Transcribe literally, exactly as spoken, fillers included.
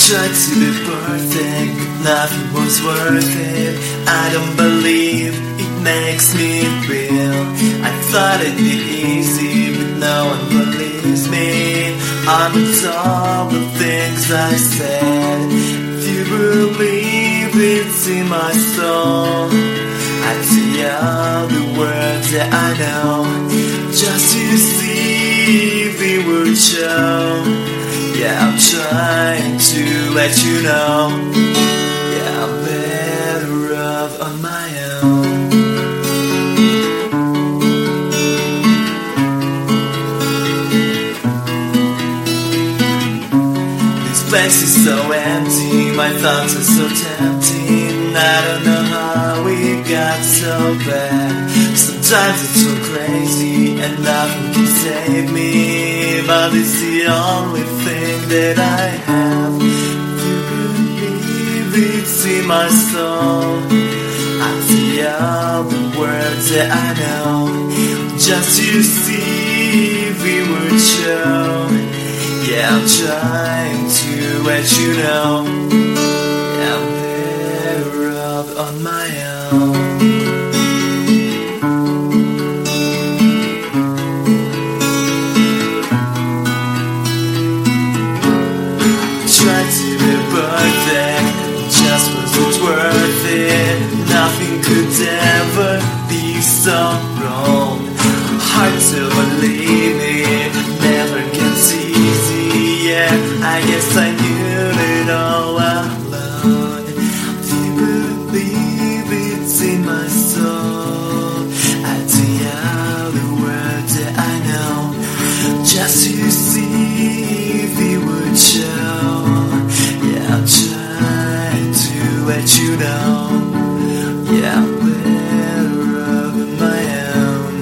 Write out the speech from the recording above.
Tried to be perfect, but nothing was worth it. I don't believe it makes me real. I thought it'd be easy, but no one believes me. I'm all the things I said. If you believe it's in my soul, I'd say all the words that I know, just to see if it would show. Yeah, I'm trying to let you know. Yeah, I'm better off on my own. This place is so empty, my thoughts are so tempting. I don't know how we got so bad. Sometimes it's so crazy and nothing can save me, but it's the only thing that I have. If you believe it's in my soul, I'd say all the words that I know, just to see if it would show. Yeah, I'm trying to let you know. Yeah, I'm better off on my own. Tried to be perfect, just wasn't worth it. Nothing could ever be so wrong. Hard to believe it, never gets easy. Yeah, I guess I knew it all alone. Do you believe it's in my soul? I'd say all the words that I know, just to see if it would show. Yeah, I'm trying to let you know. Yeah,